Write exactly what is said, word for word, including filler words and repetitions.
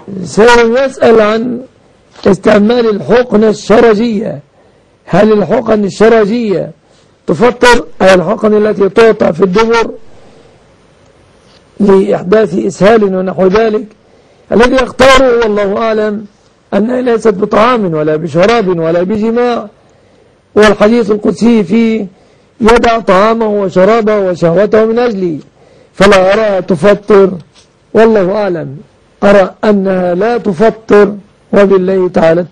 سيسأل عن استعمال الحقن الشرجية. هل الحقن الشرجية تفطر، أي الحقن التي تعطى في الدبر لإحداث إسهال ونحو ذلك؟ الذي يختاره والله أعلم أنها ليست بطعام ولا بشراب ولا بجماع، والحديث القدسي فيه يدع طعامه وشرابه وشهوته من أجلي، فلا أراها تفطر، والله أعلم. أرى أنها لا تفطر، وبالله تعالى